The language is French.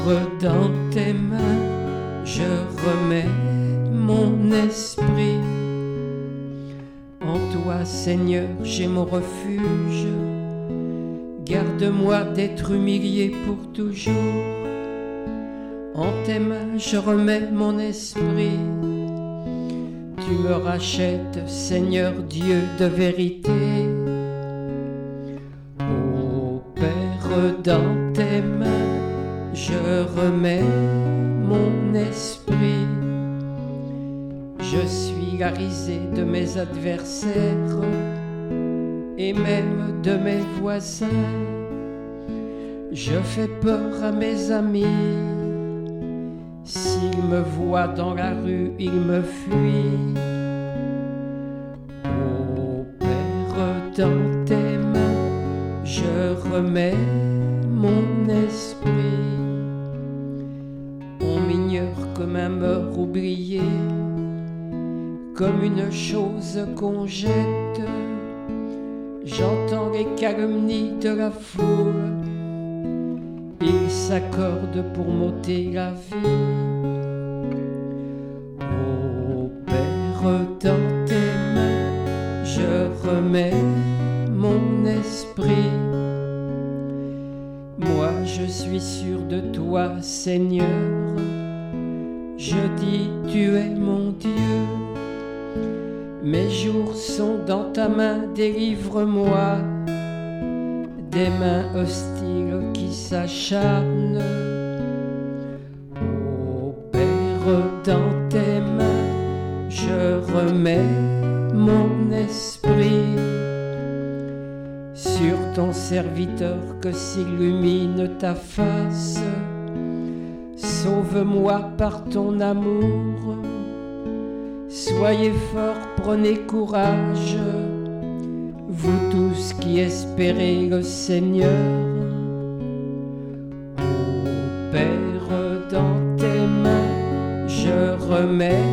dans tes mains, je remets mon esprit. En toi, Seigneur, j'ai mon refuge. Garde-moi d'être humilié pour toujours. En tes mains, je remets mon esprit. Tu me rachètes, Seigneur Dieu de vérité. Ô Père, dans tes mains, je remets mon esprit. Je suis la risée de mes adversaires et même de mes voisins. Je fais peur à mes amis. S'ils me voient dans la rue, ils me fuient. Ô Père, dans tes mains, je remets mon esprit. On m'ignore comme un meurtre oublié, comme une chose qu'on jette. J'entends les calomnies de la foule. Ils s'accordent pour m'ôter la vie. Ô Père, dans tes mains, je remets mon esprit. Moi, je suis sûr de toi, Seigneur. Je dis, tu es mon Dieu. Mes jours sont dans ta main, délivre-moi des mains hostiles qui s'acharnent. Ô Père, dans tes mains, je remets mon esprit. Sur ton serviteur que s'illumine ta face. Sauve-moi par ton amour. Soyez forts, prenez courage, vous tous qui espérez le Seigneur. Ô Père, dans tes mains, je remets